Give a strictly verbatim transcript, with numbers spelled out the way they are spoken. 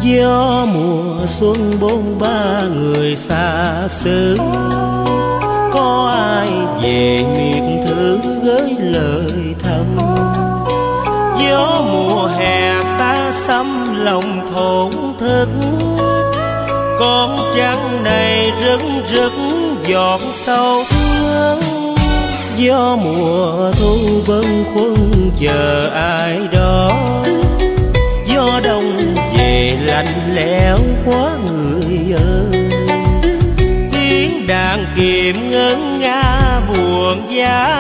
Gió mùa xuân bốn ba người xa xứ, có ai về miệt thư gửi lời thầm. Gió mùa hè xa xăm lòng thổn thức, con trăng này rưng rức giọt sâu thương. Gió mùa thu bâng khuâng chờ ai đó, gió đông về lạnh lẽo quá người ơi. Tiếng đàn kiềm ngân nga buồn giá